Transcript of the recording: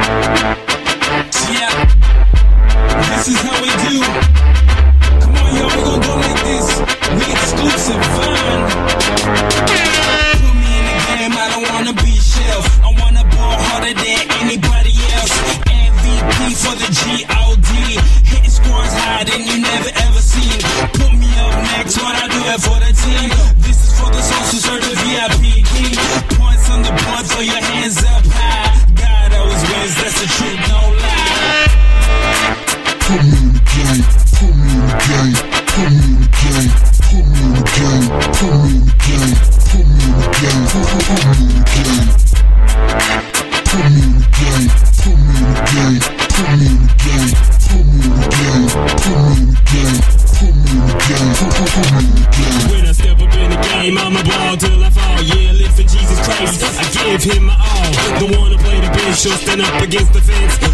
Yeah, this is how we do. Come on, y'all, we gon' go like this. We exclusive, fun. Put me in the game, I don't wanna be shelf. I wanna ball harder than anybody else. MVP for the G.O.D. Hitting scores higher than you never ever seen. Put me up next when I do it for the team. This is for the souls who serve the VIP king. Points on the board, throw your hands up high. God always wins, that's the truth, no lie. Put me in the game, put me in the game, put me in the game, put me in the game, put me in the game, put me in the game, put me in the game. Put me in the game, put me in the game, put me in the game, put me in the game, put me in the game, put me in the game, put me in the game. When I step up in the game, I'ma ball till I fall. Yeah, live for Jesus Christ, I give him my all. The one to play the bench, she'll stand up against the fence.